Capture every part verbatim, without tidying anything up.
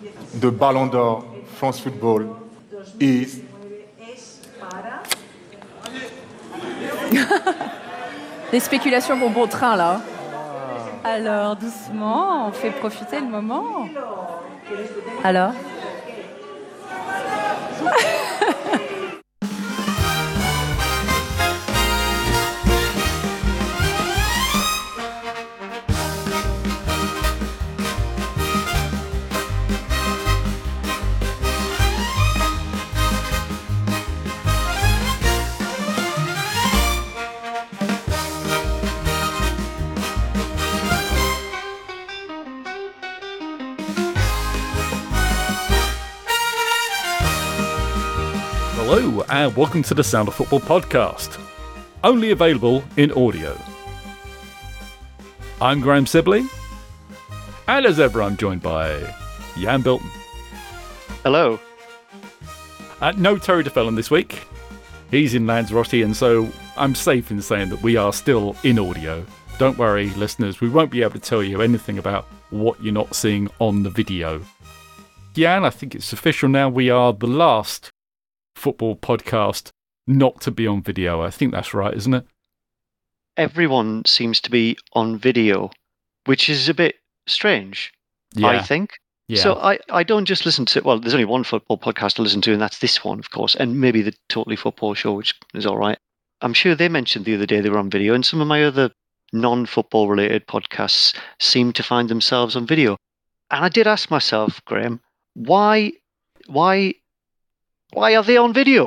the Ballon d'Or France Football is... Les spéculations vont bon train, là. Alors, doucement, on fait profiter le moment. Alors Hello, and welcome to the Sound of Football podcast, only available in audio. I'm Graham Sibley, and as ever, I'm joined by Jan Bilton. Hello. Uh, no Terry DeFellon this week. He's in Lanzarote, and so I'm safe in saying that we are still in audio. Don't worry, listeners, we won't be able to tell you anything about what you're not seeing on the video. Jan, I think it's official now, we are the last football podcast not to be on video. I think that's right, isn't it? Everyone seems to be on video, which is a bit strange, yeah. I think. Yeah. So I, I don't just listen to, well, there's only one football podcast to listen to, and that's this one, of course, and maybe the Totally Football Show, which is all right. I'm sure they mentioned the other day they were on video, and some of my other non-football related podcasts seem to find themselves on video. And I did ask myself, Graham, why, why, why are they on video?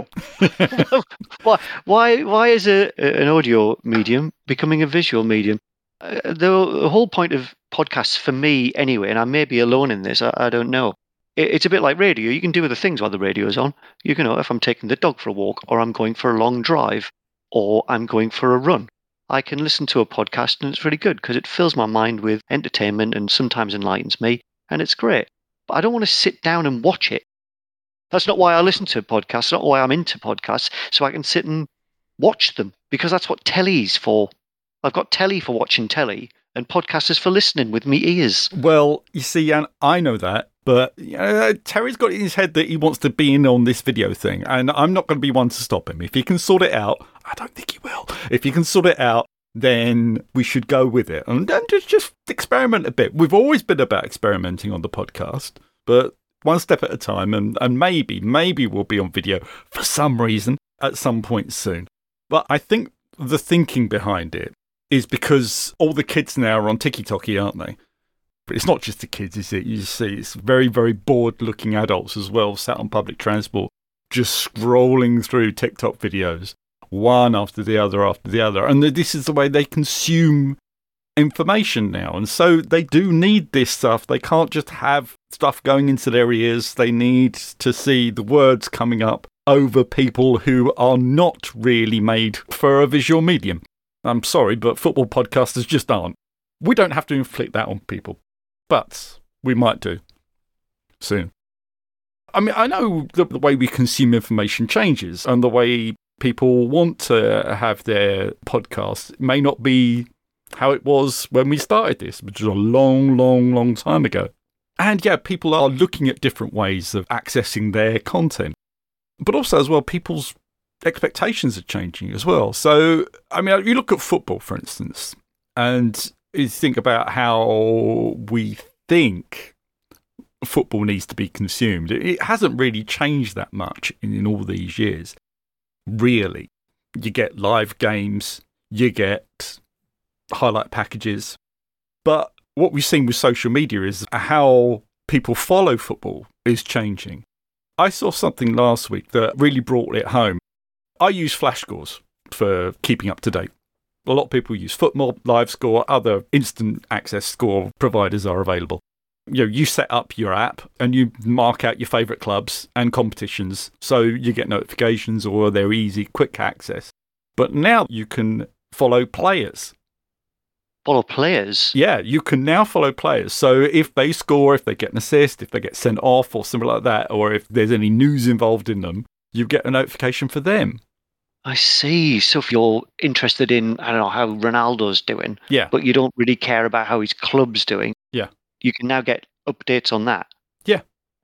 why, why, why is a, an audio medium becoming a visual medium? Uh, the, the whole point of podcasts, for me anyway, and I may be alone in this, I, I don't know. It, it's a bit like radio. You can do other things while the radio's on. You can know if I'm taking the dog for a walk, or I'm going for a long drive, or I'm going for a run. I can listen to a podcast, and it's really good because it fills my mind with entertainment and sometimes enlightens me, and it's great. But I don't want to sit down and watch it. That's not why I listen to podcasts, not why I'm into podcasts, so I can sit and watch them, because that's what telly's for. I've got telly for watching telly, and podcasts is for listening with me ears. Well, you see, Jan, I know that, but you know, Terry's got it in his head that he wants to be in on this video thing, and I'm not going to be one to stop him. If he can sort it out, I don't think he will. If he can sort it out, then we should go with it, and then just, just experiment a bit. We've always been about experimenting on the podcast, but one step at a time, and, and maybe, maybe we'll be on video for some reason at some point soon. But I think the thinking behind it is because all the kids now are on TikTok, aren't they? But it's not just the kids, is it? You see, it's very, very bored-looking adults as well, sat on public transport, just scrolling through TikTok videos, one after the other after the other. And this is the way they consume information now, and so they do need this stuff. They can't just have stuff going into their ears. They need to see the words coming up over people who are not really made for a visual medium. I'm sorry, but football podcasters just aren't. We don't have to inflict that on people, but we might do soon. I mean, I know the, the way we consume information changes, and the way people want to have their podcasts may not be how it was when we started this, which was a long, long, long time ago. And yeah, people are looking at different ways of accessing their content. But also as well, people's expectations are changing as well. So, I mean, you look at football, for instance, and you think about how we think football needs to be consumed. It hasn't really changed that much in, in all these years, really. You get live games, you get highlight packages. But what we've seen with social media is how people follow football is changing. I saw something last week that really brought it home. I use Flash Scores for keeping up to date. A lot of people use FootMob, LiveScore, other instant access score providers are available. You know, you set up your app and you mark out your favourite clubs and competitions, so you get notifications or they're easy, quick access. But now you can follow players. Follow players? Yeah, you can now follow players. So if they score, if they get an assist, if they get sent off or something like that, or if there's any news involved in them, you get a notification for them. I see. So if you're interested in, I don't know, how Ronaldo's doing, yeah, but you don't really care about how his club's doing, yeah, you can now get updates on that. Yeah,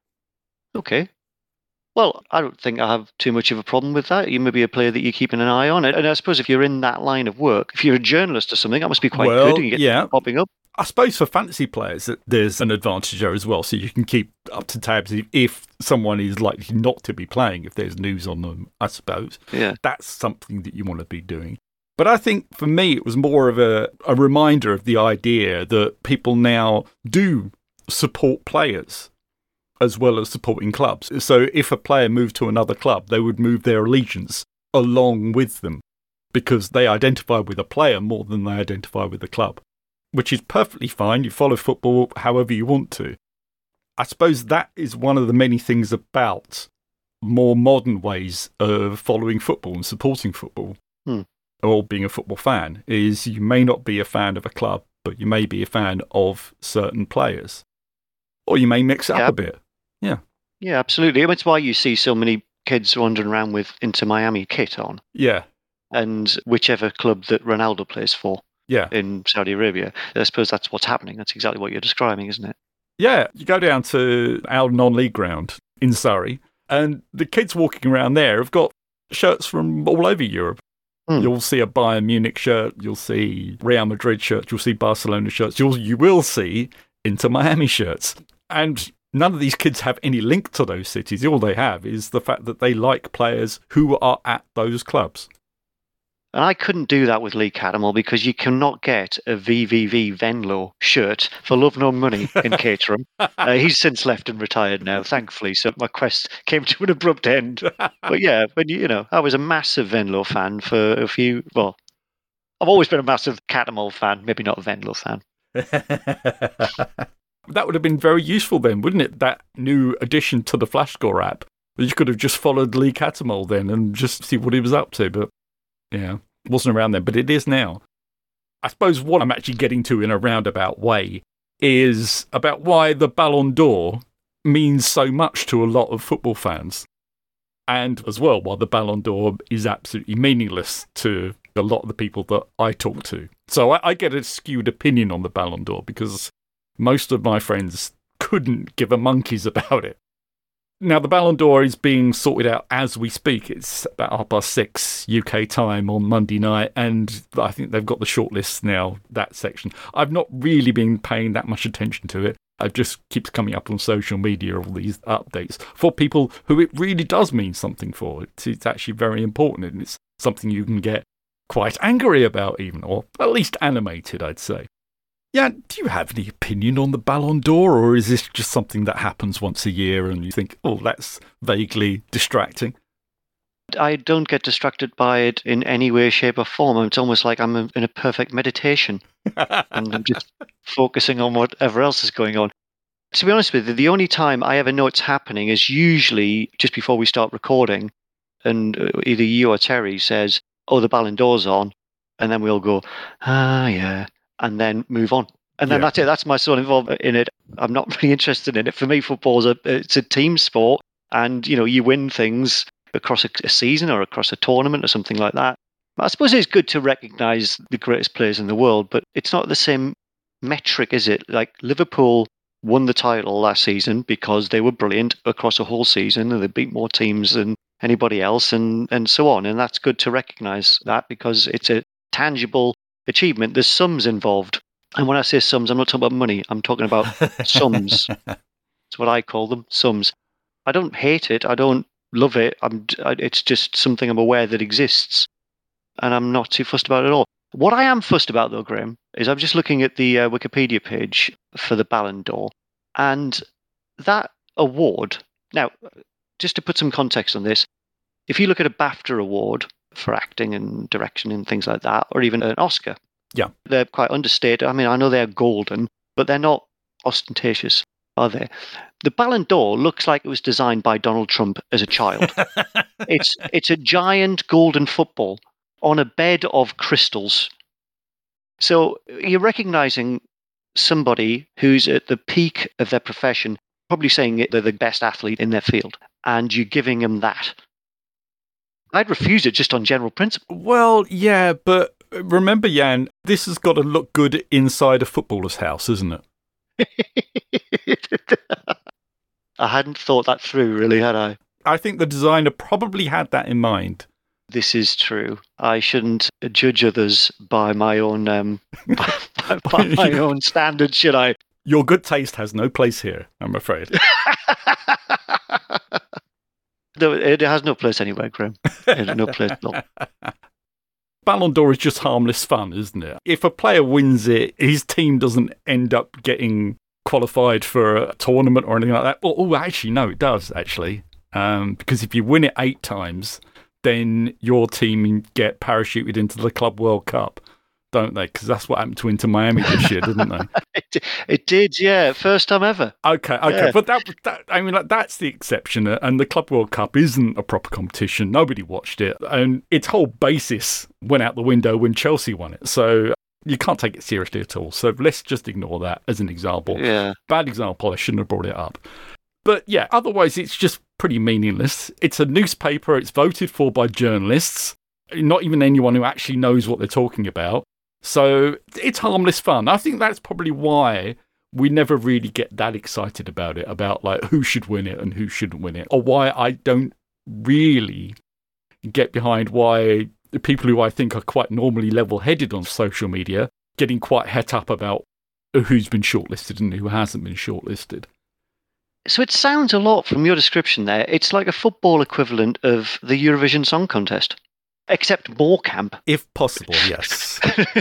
Okay. Well, I don't think I have too much of a problem with that. You may be a player that you're keeping an eye on. And I suppose if you're in that line of work, if you're a journalist or something, that must be quite Well, good. And you get yeah. popping up. I suppose for fantasy players, there's an advantage there as well. So you can keep up to tabs if, if someone is likely not to be playing, if there's news on them, I suppose. Yeah. That's something that you want to be doing. But I think for me, it was more of a, a reminder of the idea that people now do support players as well as supporting clubs. So if a player moved to another club, they would move their allegiance along with them because they identify with a player more than they identify with the club, which is perfectly fine. You follow football however you want to. I suppose that is one of the many things about more modern ways of following football and supporting football, hmm. or being a football fan, is you may not be a fan of a club, but you may be a fan of certain players. Or you may mix it yeah. up a bit. Yeah. Yeah, absolutely. That's why you see so many kids wandering around with Inter Miami kit on. Yeah. And whichever club that Ronaldo plays for yeah. in Saudi Arabia. I suppose that's what's happening. That's exactly what you're describing, isn't it? Yeah. You go down to our non-league ground in Surrey, and the kids walking around there have got shirts from all over Europe. Mm. You'll see a Bayern Munich shirt, you'll see Real Madrid shirts, you'll see Barcelona shirts, you'll, you will see Inter Miami shirts. And none of these kids have any link to those cities. All they have is the fact that they like players who are at those clubs. And I couldn't do that with Lee Cattermole because you cannot get a V V V Venlo shirt for love nor money in Caterham. Uh, he's since left and retired now, thankfully. So my quest came to an abrupt end. But yeah, when you, you know, I was a massive Venlo fan for a few. Well, I've always been a massive Cattermole fan, maybe not a Venlo fan. That would have been very useful then, wouldn't it? That new addition to the FlashScore app. You could have just followed Lee Cattermole then and just see what he was up to. But yeah, it wasn't around then, but it is now. I suppose what I'm actually getting to in a roundabout way is about why the Ballon d'Or means so much to a lot of football fans. And as well, why the Ballon d'Or is absolutely meaningless to a lot of the people that I talk to. So I, I get a skewed opinion on the Ballon d'Or because most of my friends couldn't give a monkeys about it. Now, the Ballon d'Or is being sorted out as we speak. It's about half past six U K time on Monday night, and I think they've got the shortlist now, that section. I've not really been paying that much attention to it. It just keeps coming up on social media, all these updates, for people who it really does mean something for. It's, it's actually very important, and it's something you can get quite angry about even, or at least animated, I'd say. Yeah, do you have any opinion on the Ballon d'Or, or is this just something that happens once a year and you think, oh, that's vaguely distracting? I don't get distracted by it in any way, shape or form. It's almost like I'm in a perfect meditation and I'm just focusing on whatever else is going on. To be honest with you, the only time I ever know it's happening is usually just before we start recording, and either you or Terry says, oh, the Ballon d'Or's on, and then we all go, ah, yeah, and then move on. And then yeah. that's it. That's my sole involvement in it. I'm not really interested in it. For me, football's a it's a team sport, and you know you win things across a, a season or across a tournament or something like that. I suppose it's good to recognise the greatest players in the world, but it's not the same metric, is it? Like Liverpool won the title last season because they were brilliant across a whole season, and they beat more teams than anybody else, and and so on. And that's good to recognise that because it's a tangible achievement. There's sums involved. And when I say sums, I'm not talking about money. I'm talking about sums. It's what I call them, sums. I don't hate it. I don't love it. I'm. It's just something I'm aware that exists. And I'm not too fussed about it at all. What I am fussed about, though, Graham, is I'm just looking at the uh, Wikipedia page for the Ballon d'Or. And that award... Now, just to put some context on this, if you look at a BAFTA award for acting and direction and things like that, or even an Oscar... Yeah. They're quite understated. I mean, I know they're golden, but they're not ostentatious, are they? The Ballon d'Or looks like it was designed by Donald Trump as a child. it's it's a giant golden football on a bed of crystals. So you're recognizing somebody who's at the peak of their profession, probably saying they're the best athlete in their field, and you're giving them that. I'd refuse it just on general principle. Well, yeah, but remember, Jan, this has got to look good inside a footballer's house, isn't it? I hadn't thought that through, really, had I? I think the designer probably had that in mind. This is true. I shouldn't judge others by my own um, by, by, by my own standards, should I? Your good taste has no place here, I'm afraid. No, it has no place anywhere, Graham. It has no place at all. Ballon d'Or is just harmless fun, isn't it? If a player wins it, his team doesn't end up getting qualified for a tournament or anything like that. Oh, oh actually, no, it does, actually. Um, because if you win it eight times, then your team get parachuted into the Club World Cup, don't they? Because that's what happened to Inter Miami this year, didn't they? it, it did, yeah. First time ever. Okay, okay. Yeah. But that, that, I mean, like, that's the exception. And the Club World Cup isn't a proper competition. Nobody watched it. And its whole basis went out the window when Chelsea won it. So you can't take it seriously at all. So let's just ignore that as an example. Yeah. Bad example. I shouldn't have brought it up. But yeah, otherwise it's just pretty meaningless. It's a newspaper. It's voted for by journalists, not even anyone who actually knows what they're talking about. So it's harmless fun. I think that's probably why we never really get that excited about it, about like who should win it and who shouldn't win it, or why I don't really get behind why the people who I think are quite normally level-headed on social media getting quite het up about who's been shortlisted and who hasn't been shortlisted. So it sounds a lot from your description there. It's like a football equivalent of the Eurovision Song Contest, except more camp. If possible, yes.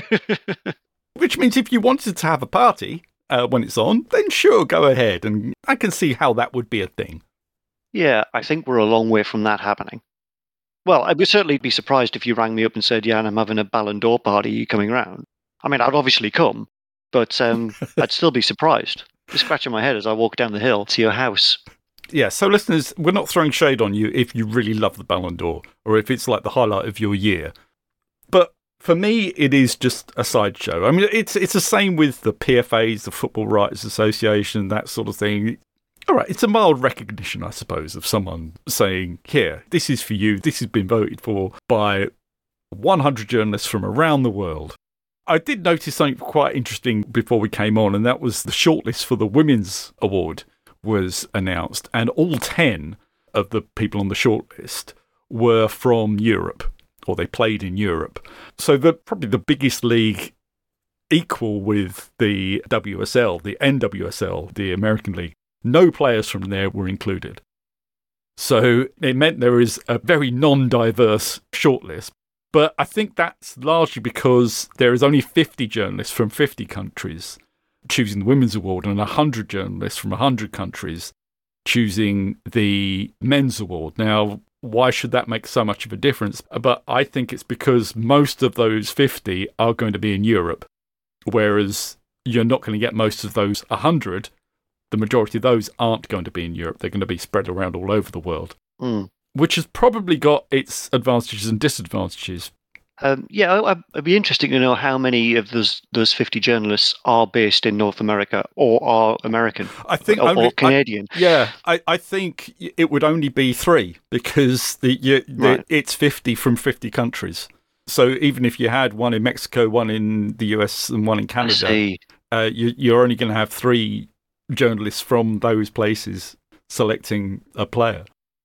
Which means if you wanted to have a party uh, when it's on, then sure, go ahead. And I can see how that would be a thing. Yeah, I think we're a long way from that happening. Well, I would certainly be surprised if you rang me up and said, yeah, I'm having a Ballon d'Or party, are you coming round? I mean, I'd obviously come, but um, I'd still be surprised. Just scratching my head as I walk down the hill to your house. Yeah, so listeners, we're not throwing shade on you if you really love the Ballon d'Or or if it's like the highlight of your year. But for me, it is just a sideshow. I mean, it's it's the same with the P F As, the Football Writers Association, that sort of thing. All right, it's a mild recognition, I suppose, of someone saying, here, this is for you. This has been voted for by one hundred journalists from around the world. I did notice something quite interesting before we came on, and that was the shortlist for the Women's Award was announced, and all ten of the people on the shortlist were from Europe, or they played in Europe. So the probably the biggest league equal with the W S L, the N W S L, the American League. No players from there were included. So it meant there is a very non-diverse shortlist. But I think that's largely because there is only fifty journalists from fifty countries choosing the Women's Award and one hundred journalists from one hundred countries choosing the Men's Award. Now, why should that make so much of a difference? But I think it's because most of those fifty are going to be in Europe, whereas you're not going to get most of those one hundred. The majority of those aren't going to be in Europe. They're going to be spread around all over the world. Mm. Which has probably got its advantages and disadvantages. Um, yeah, I, I'd be interesting to know how many of those those fifty journalists are based in North America or are American. I think or, only, or Canadian. I, yeah, I, I think it would only be three because the, you, the Right. it's fifty from fifty countries. So even if you had one in Mexico, one in the U S, and one in I Canada, see. uh, you, you're only going to have three journalists from those places selecting a player.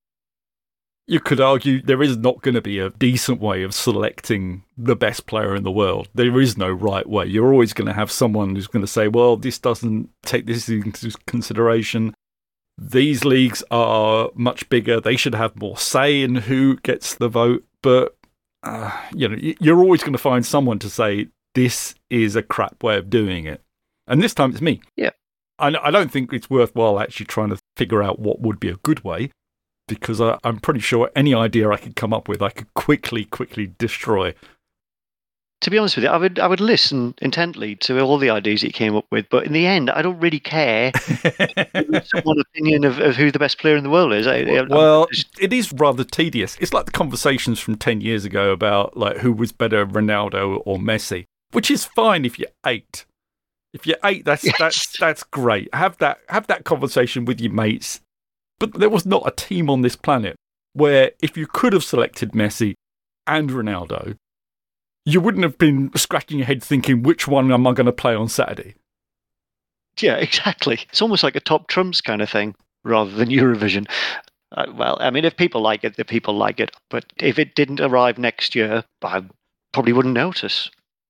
You could argue there is not going to be a decent way of selecting the best player in the world. There is no right way. You're always going to have someone who's going to say, well, this doesn't take this into consideration. These leagues are much bigger. They should have more say in who gets the vote. But, uh, you know, you're always going to find someone to say, this is a crap way of doing it. And this time it's me. Yeah. I, I don't think it's worthwhile actually trying to figure out what would be a good way. Because I, I'm pretty sure any idea I could come up with, I could quickly, quickly destroy. To be honest with you, I would I would listen intently to all the ideas that you came up with, but in the end, I don't really care one opinion of, of who the best player in the world is. I, I, Well, just, it is rather tedious. It's like the conversations from ten years ago about like who was better, Ronaldo or Messi, which is fine if you're eight. If you're eight, that's Yes. that's that's great. Have that have that conversation with your mates. But there was not a team on this planet where if you could have selected Messi and Ronaldo, you wouldn't have been scratching your head thinking, which one am I going to play on Saturday? yeah, exactly. It's almost like a top trumps kind of thing. rather than Eurovision. Uh, well, I mean, if people like it, the people like it. But if it didn't arrive next year, I probably wouldn't notice.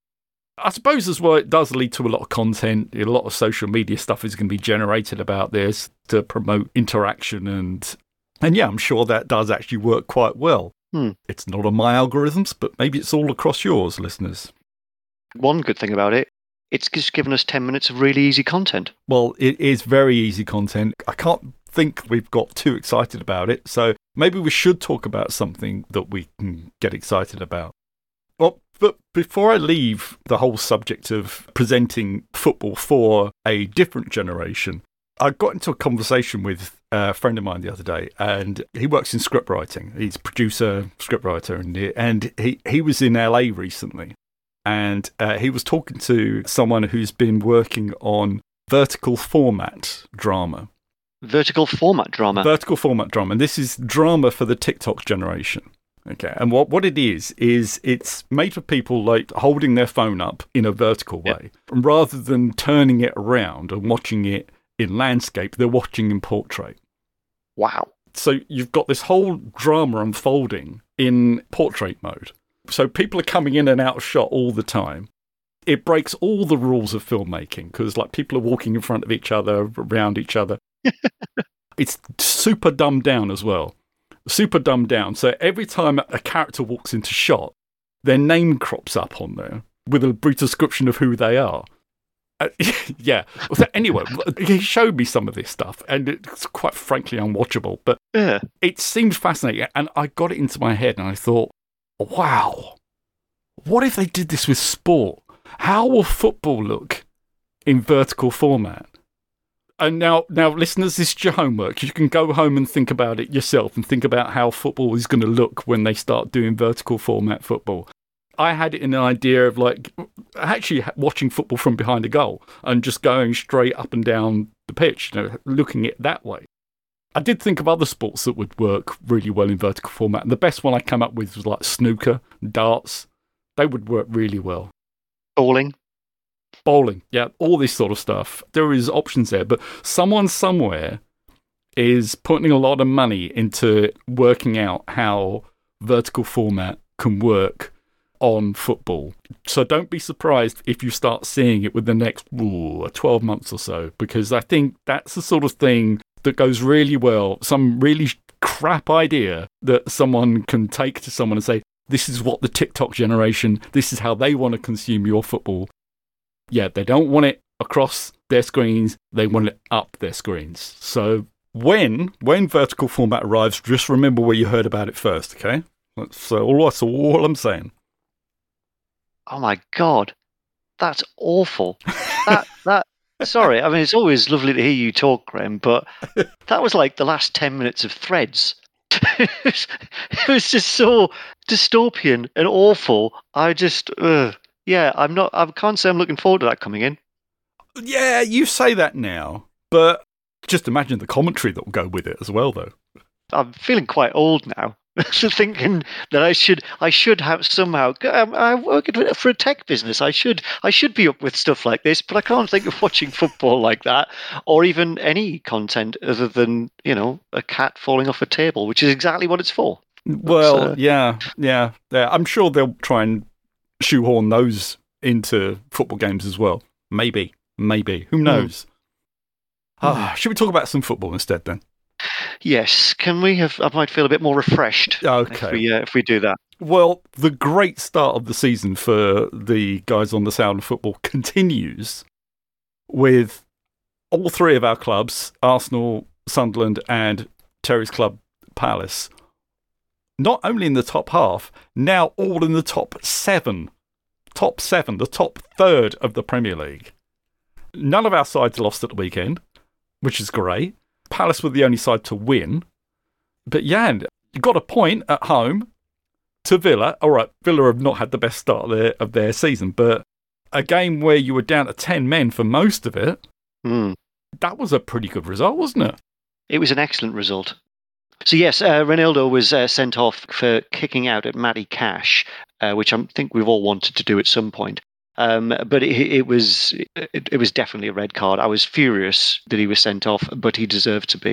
I suppose as well, it does lead to a lot of content. A lot of social media stuff is going to be generated about this to promote interaction. And, and yeah, I'm sure that does actually work quite well. Hmm. It's not on my algorithms, but maybe it's all across yours, listeners. One good thing about it, it's just given us ten minutes of really easy content. Well, it is very easy content. I can't think we've got too excited about it. So maybe we should talk about something that we can get excited about. Well, but before I leave the whole subject of presenting football for a different generation, I got into a conversation with a friend of mine the other day, and he works in script writing. He's a producer, script writer, and, and he, he was in L A recently. And uh, he was talking to someone who's been working on vertical format drama. Vertical format drama? Vertical format drama. And this is drama for the TikTok generation. Okay. And what, what it is, is it's made for people like holding their phone up in a vertical way. Yep. And rather than turning it around and watching it in landscape, they're watching in portrait. Wow. So you've got this whole drama unfolding in portrait mode. So people are coming in and out of shot all the time. It breaks all the rules of filmmaking because, like, people are walking in front of each other, around each other. It's super dumbed down as well. Super dumbed down. So every time a character walks into shot, their name crops up on there with a brief description of who they are. Uh, yeah. So anyway, he showed me some of this stuff, and it's quite frankly unwatchable. But yeah. It seemed fascinating, and I got it into my head, and I thought, wow, what if they did this with sport? How will football look in vertical format? And now, now, listeners, this is your homework. You can go home and think about it yourself and think about how football is going to look when they start doing vertical format football. I had it in an idea of like actually watching football from behind a goal and just going straight up and down the pitch, you know, looking at it that way. I did think of other sports that would work really well in vertical format. And the best one I came up with was like snooker, darts. They would work really well. Bowling. Bowling, yeah, all this sort of stuff. There is options there. But someone somewhere is putting a lot of money into working out how vertical format can work on football. So don't be surprised if you start seeing it within the next ooh, twelve months or so, because I think that's the sort of thing that goes really well. Some really crap idea that someone can take to someone and say, this is what the TikTok generation, this is how they want to consume your football. Yeah, they don't want it across their screens, they want it up their screens. So when when vertical format arrives, just remember where you heard about it first, okay? That's uh, all, that's all I'm saying. Oh my God, that's awful. that that Sorry, I mean, it's always lovely to hear you talk, Graham, but that was like the last ten minutes of Threads. It was just so dystopian and awful. I just, uh, yeah, I'm not, I can't say I'm looking forward to that coming in. Yeah, you say that now, but just imagine the commentary that will go with it as well, though. I'm feeling quite old now. So thinking that I should, I should have somehow. Um, I work for a tech business. I should, I should be up with stuff like this, but I can't think of watching football like that, or even any content other than, you know, a cat falling off a table, which is exactly what it's for. Well, uh, yeah, yeah, yeah. I'm sure they'll try and shoehorn those into football games as well. Maybe, maybe. Who knows? Mm. Ah, should we talk about some football instead then? Yes, can we have? I might feel a bit more refreshed. Okay, if we, uh, if we do that. Well, the great start of the season for the guys on the Sound of Football continues with all three of our clubs, Arsenal, Sunderland, and Terry's club, Palace, not only in the top half, now all in the top seven, top seven, the top third of the Premier League. None of our sides lost at the weekend, which is great. Palace were the only side to win. But yeah, you got a point at home to Villa. All right, Villa have not had the best start of their, of their season, but a game where you were down to ten men for most of it, mm. that was a pretty good result, wasn't it? It was an excellent result. So yes, uh, Ronaldo was uh, sent off for kicking out at Matty Cash, uh, which I think we've all wanted to do at some point. Um, but it, it was it, it was definitely a red card. I was furious that he was sent off, but he deserved to be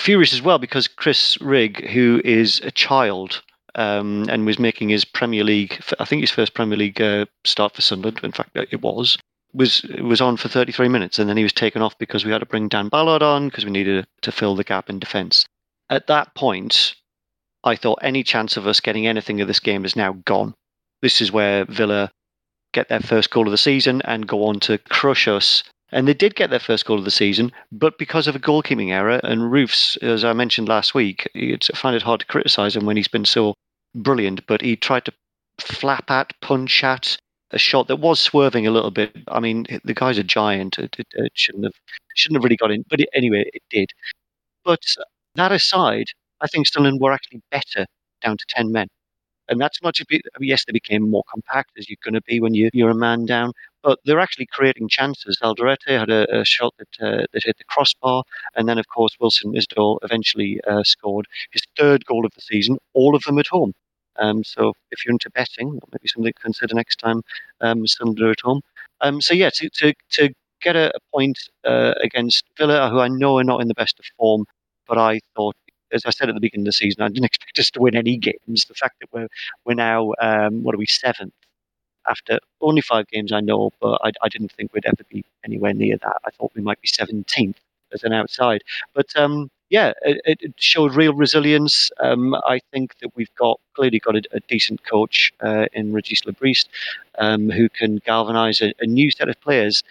furious as well because Chris Rigg, who is a child um, and was making his Premier League, I think his first Premier League uh, start for Sunderland, in fact it was, was was on for thirty-three minutes, and then he was taken off because we had to bring Dan Ballard on because we needed to fill the gap in defence. At that point, I thought any chance of us getting anything of this game is now gone. This is where Villa get their first goal of the season and go on to crush us. And they did get their first goal of the season, but because of a goalkeeping error, and Roofs, as I mentioned last week, I find it hard to criticise him when he's been so brilliant, but he tried to flap at, punch at a shot that was swerving a little bit. I mean, the guy's a giant. It, it, it shouldn't have shouldn't have really got in, but it, anyway, it did. But that aside, I think Sunderland were actually better down to ten men. And that's not to be, I mean, yes, they became more compact as you're going to be when you, you're a man down, but they're actually creating chances. Alderete had a, a shot that, uh, that hit the crossbar, and then, of course, Wilson Isdall eventually uh, scored his third goal of the season, all of them at home. Um, so if you're into betting, maybe something to consider next time, um, Sunderland at home. Um, so, yeah, to, to, to get a, a point uh, against Villa, who I know are not in the best of form, but I thought, as I said at the beginning of the season, I didn't expect us to win any games. The fact that we're we're now, um, what are we, seventh after only five games, I know, but I, I didn't think we'd ever be anywhere near that. I thought we might be seventeenth as an outside. But um, yeah, it, it showed real resilience. Um, I think that we've got clearly got a, a decent coach uh, in Regis Lebriest um, who can galvanise a, a new set of players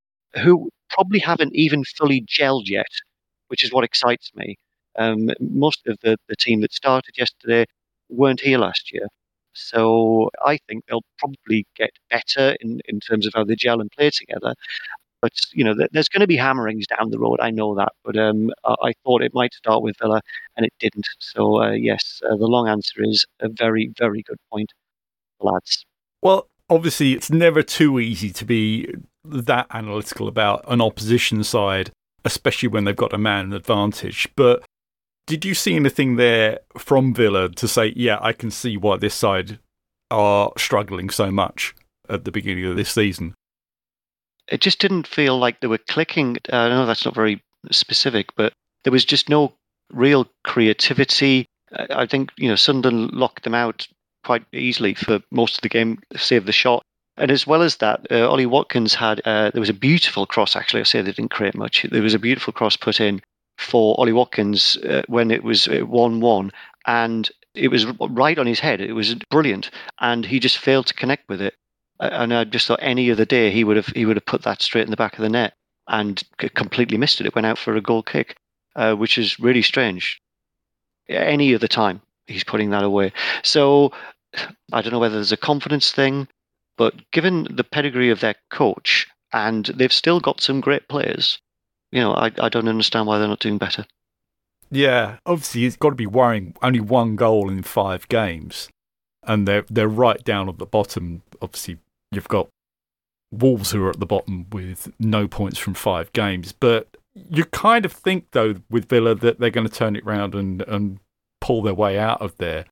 who probably haven't even fully gelled yet, which is what excites me. Um, most of the, the team that started yesterday weren't here last year. So I think they'll probably get better in, in terms of how they gel and play together. But, you know, there's going to be hammerings down the road. I know that. But um, I thought it might start with Villa, and it didn't. So, uh, yes, uh, the long answer is a very, very good point, lads. Well, obviously, it's never too easy to be that analytical about an opposition side, especially when they've got a man advantage. But did you see anything there from Villa to say, yeah, I can see why this side are struggling so much at the beginning of this season? It just didn't feel like they were clicking. Uh, I know that's not very specific, but there was just no real creativity. I think, you know, Sunderland locked them out quite easily for most of the game, save the shot. And as well as that, uh, Ollie Watkins had, uh, there was a beautiful cross, actually. I say they didn't create much. There was a beautiful cross put in for Ollie Watkins uh, when it was one one, and it was right on his head. It was brilliant, and he just failed to connect with it. And I just thought any other day he would have he would have put that straight in the back of the net and completely missed it. It went out for a goal kick, uh, which is really strange. Any other time he's putting that away. So I don't know whether there's a confidence thing, but given the pedigree of their coach, and they've still got some great players, you know, I, I don't understand why they're not doing better. Yeah, obviously it's got to be worrying. Only one goal in five games, and they're they're right down at the bottom. Obviously, you've got Wolves who are at the bottom with no points from five games. But you kind of think, though, with Villa that they're going to turn it round and, and pull their way out of there.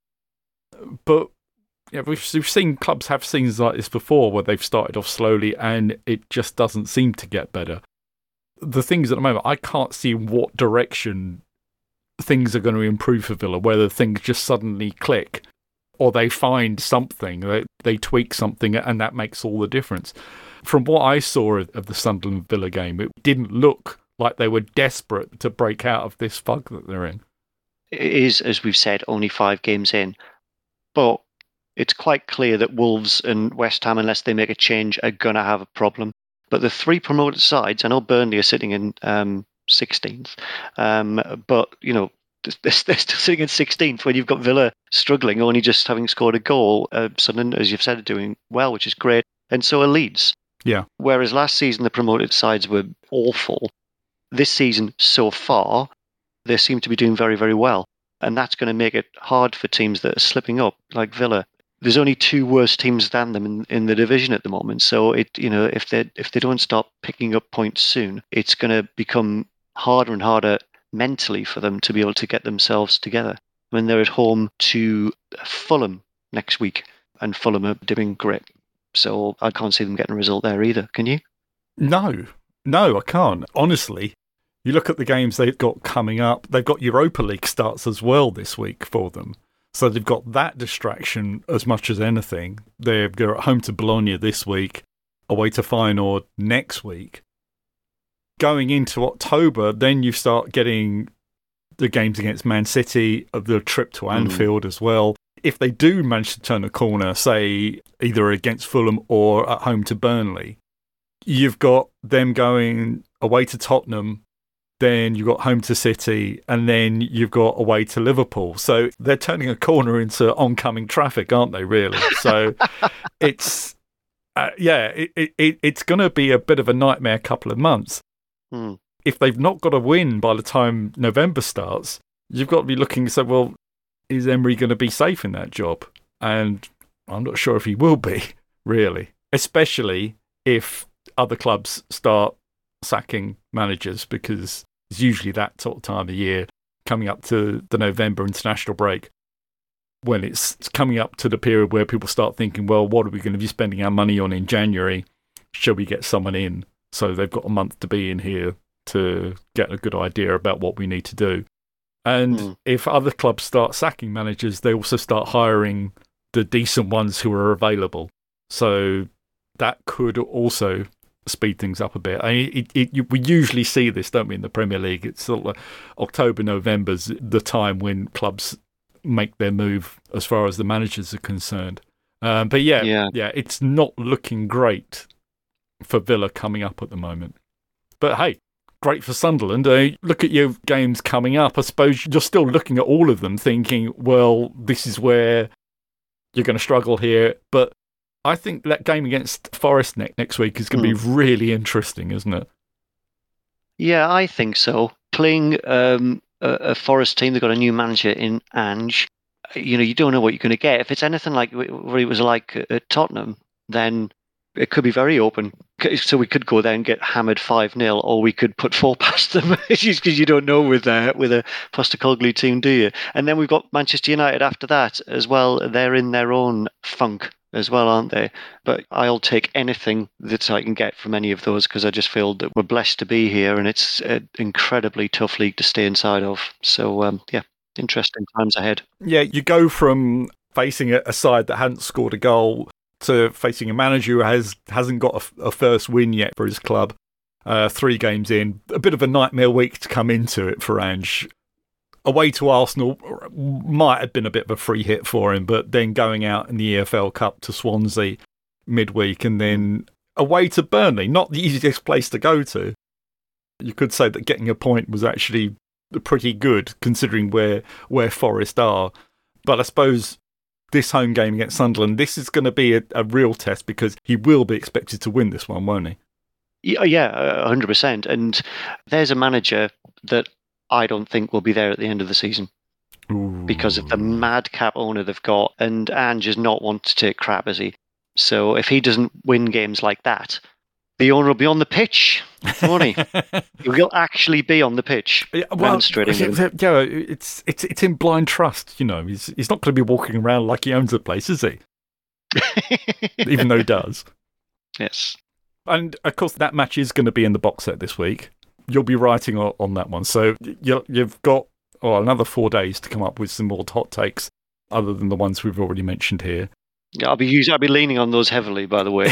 But yeah, we've, we've seen clubs have scenes like this before where they've started off slowly and it just doesn't seem to get better. The things at the moment, I can't see in what direction things are going to improve for Villa, whether things just suddenly click or they find something, they, they tweak something, and that makes all the difference. From what I saw of, of the Sunderland Villa game, it didn't look like they were desperate to break out of this fog that they're in. It is, as we've said, only five games in, but it's quite clear that Wolves and West Ham, unless they make a change, are going to have a problem. But the three promoted sides, I know Burnley are sitting in um, sixteenth, um, but, you know, they're still sitting in sixteenth when you've got Villa struggling, only just having scored a goal. Uh, Sunderland, as you've said, are doing well, which is great. And so are Leeds. Yeah. Whereas last season, the promoted sides were awful. This season, so far, they seem to be doing very, very well. And that's going to make it hard for teams that are slipping up, like Villa. There's only two worse teams than them in, in the division at the moment. So it, you know, if they if they don't stop picking up points soon, it's going to become harder and harder mentally for them to be able to get themselves together. When they're at home to Fulham next week, and Fulham are doing great. So I can't see them getting a result there either. Can you? No, no, I can't. Honestly, You look at the games they've got coming up. They've got Europa League starts as well this week for them. So they've got that distraction as much as anything. They're, they're at home to Bologna this week, away to Feyenoord next week. Going into October, then you start getting the games against Man City, the trip to Anfield mm. as well. If they do manage to turn a corner, say either against Fulham or at home to Burnley, you've got them going away to Tottenham, then you've got home to City, and then you've got away to Liverpool. So they're turning a corner into oncoming traffic, aren't they, really? So it's, uh, yeah, it, it, it's going to be a bit of a nightmare couple of months. Mm. If they've not got a win by the time November starts, you've got to be looking and say, well, is Emery going to be safe in that job? And I'm not sure if he will be, really, especially if other clubs start sacking managers, because it's usually that sort of time of year coming up to the November international break when it's coming up to the period where people start thinking, well, what are we going to be spending our money on in January? Shall we get someone in? So they've got a month to be in here to get a good idea about what we need to do. And mm. if other clubs start sacking managers, they also start hiring the decent ones who are available. So that could also speed things up a bit. I mean, it, it, it, we usually see this, don't we, in the Premier League? It's sort of October, November's the time when clubs make their move as far as the managers are concerned. Um, but yeah, yeah, yeah, it's not looking great for Villa coming up at the moment. But hey, great for Sunderland. Uh, look at your games coming up. I suppose you're still looking at all of them thinking, well, this is where you're going to struggle here. But I think that game against Forest ne- next week is going to mm. be really interesting, isn't it? Yeah, I think so. Playing um, a, a Forest team, they've got a new manager in Ange. You know, you don't know what you're going to get. If it's anything like what it was like at Tottenham, then it could be very open. So we could go there and get hammered five nil, or we could put four past them, because you don't know with a, with a Postecoglou team, do you? And then we've got Manchester United after that as well. They're in their own funk as well, aren't they? But I'll take anything that I can get from any of those, because I just feel that we're blessed to be here, and it's an incredibly tough league to stay inside of. So, um, yeah, interesting times ahead. Yeah, you go from facing a side that hadn't scored a goal to facing a manager who has, hasn't got a, a first win yet for his club. Uh, three games in. A bit of a nightmare week to come into it for Ange. Away to Arsenal might have been a bit of a free hit for him, but then going out in the E F L Cup to Swansea midweek, and then away to Burnley, not the easiest place to go to. You could say that getting a point was actually pretty good considering where where Forest are. But I suppose this home game against Sunderland, this is going to be a, a real test, because he will be expected to win this one, won't he? Yeah, yeah, one hundred percent. And there's a manager that I don't think will be there at the end of the season. Ooh. Because of the madcap owner they've got. And Ange is not one to take crap, is he? So if he doesn't win games like that, the owner will be on the pitch, won't he? He will actually be on the pitch, yeah, well, demonstrating. Yeah, it's it's it's in blind trust, you know. He's he's not going to be walking around like he owns the place, is he? Even though he does. Yes. And of course, that match is going to be in the box set this week. You'll be writing on, on that one, so you, you've got oh, another four days to come up with some more hot takes, other than the ones we've already mentioned here. Yeah, I'll be using, I'll be leaning on those heavily, by the way.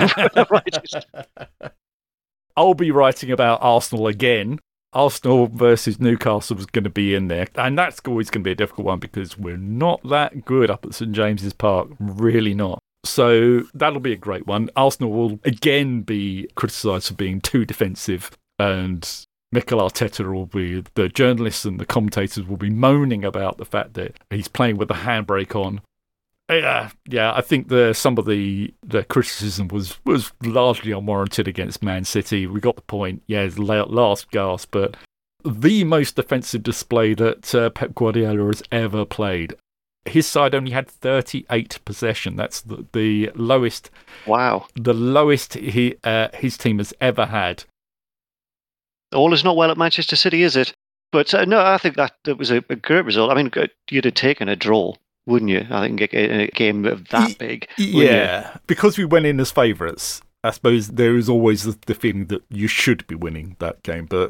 I'll be writing about Arsenal again. Arsenal versus Newcastle is going to be in there. And that's always going to be a difficult one, because we're not that good up at St James's Park. Really not. So that'll be a great one. Arsenal will again be criticised for being too defensive. And Mikel Arteta will be, the journalists and the commentators will be moaning about the fact that he's playing with the handbrake on. Yeah, yeah. I think the some of the, the criticism was, was largely unwarranted against Man City. We got the point. Yeah, it's last gasp, but the most defensive display that uh, Pep Guardiola has ever played. His side only had thirty-eight possession. That's the, the lowest. Wow. The lowest he uh, his team has ever had. All is not well at Manchester City, is it? But uh, no, I think that, that was a, a great result. I mean, you'd have taken a draw, wouldn't you? I think a, a game of that big. Yeah, you? Because we went in as favourites. I suppose there is always the, the feeling that you should be winning that game, but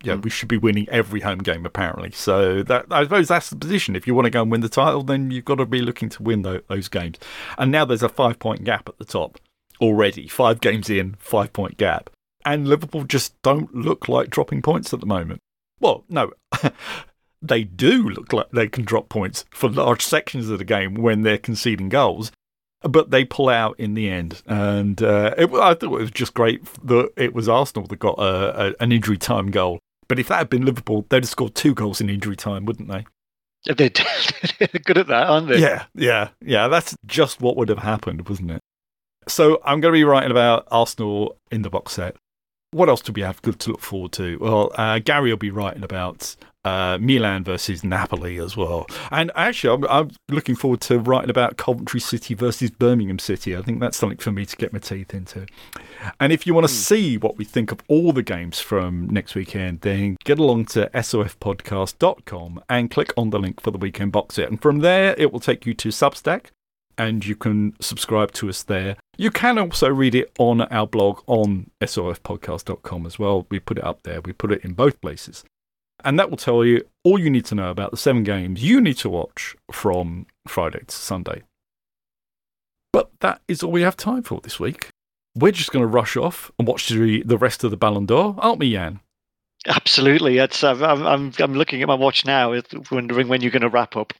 yeah, mm. we should be winning every home game, apparently. So that I suppose that's the position. If you want to go and win the title, then you've got to be looking to win those, those games. And now there's a five-point gap at the top already. Five games in, five-point gap. And Liverpool just don't look like dropping points at the moment. Well, no, they do look like they can drop points for large sections of the game when they're conceding goals. But they pull out in the end. And uh, it, I thought it was just great that it was Arsenal that got a, a, an injury time goal. But if that had been Liverpool, they'd have scored two goals in injury time, wouldn't they? They're good at that, aren't they? Yeah, yeah, yeah. That's just what would have happened, wasn't it? So I'm going to be writing about Arsenal in the box set. What else do we have good to look forward to? Well, uh, Gary will be writing about uh, Milan versus Napoli as well. And actually, I'm, I'm looking forward to writing about Coventry City versus Birmingham City. I think that's something for me to get my teeth into. And if you want to mm. see what we think of all the games from next weekend, then get along to S O F podcast dot com and click on the link for the weekend box set. And from there, it will take you to Substack, and you can subscribe to us there. You can also read it on our blog on S O F podcast dot com as well. We put it up there. We put it in both places. And that will tell you all you need to know about the seven games you need to watch from Friday to Sunday. But that is all we have time for this week. We're just going to rush off and watch the, the rest of the Ballon d'Or, aren't we, Jan? Absolutely. It's, I'm, I'm, I'm looking at my watch now, wondering when you're going to wrap up.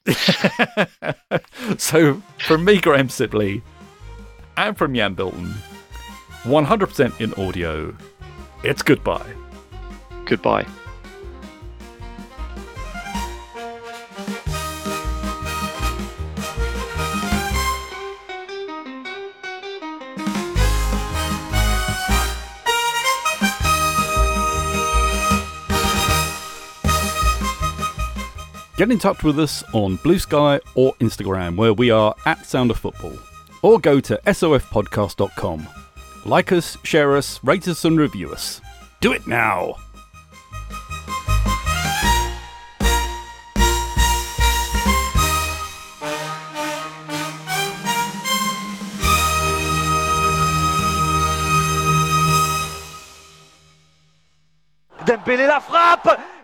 So, from me, Graham Sibley, and from Jan Bilton, one hundred percent in audio, it's goodbye. Goodbye. Get in touch with us on Blue Sky or Instagram, where we are at Sound of Football. Or go to S O F podcast dot com. Like us, share us, rate us and review us. Do it now! Dembélé la frappe!